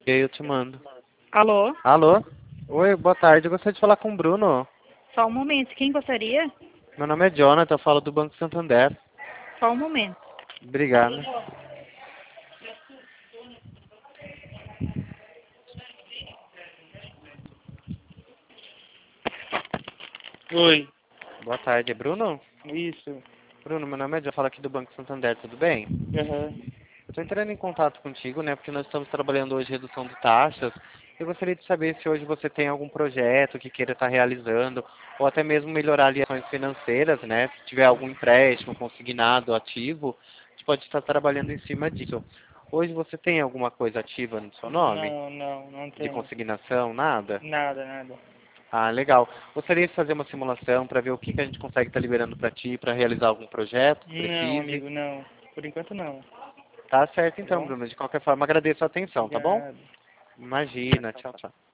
E aí eu te mando. Alô? Alô? Oi, boa tarde. Eu gostaria de falar com o Bruno. Só um momento. Quem gostaria? Meu nome é Jonathan, eu falo do Banco Santander. Só um momento. Obrigado. Oi, Boa tarde, é Bruno? isso. Bruno, meu nome é Jonathan, eu falo aqui do Banco Santander, tudo bem? Aham. Eu estou entrando em contato contigo, né, porque nós estamos trabalhando hoje redução de taxas. Eu gostaria de saber se hoje você tem algum projeto que queira estar realizando, ou até mesmo melhorar ali ações financeiras, né? Se tiver algum empréstimo consignado, ativo, a gente pode estar trabalhando em cima disso. Hoje você tem alguma coisa ativa no seu nome? Não De tenho. consignação, nada? Nada. Ah, legal. Gostaria de fazer uma simulação para ver o que a gente consegue estar liberando para ti, para realizar algum projeto que Não, precise. amigo, não. Por enquanto não. Tá certo Tá então, bom? Bruno. De qualquer forma, agradeço a atenção, tá bom? Obrigado. Imagina. Tchau, tchau.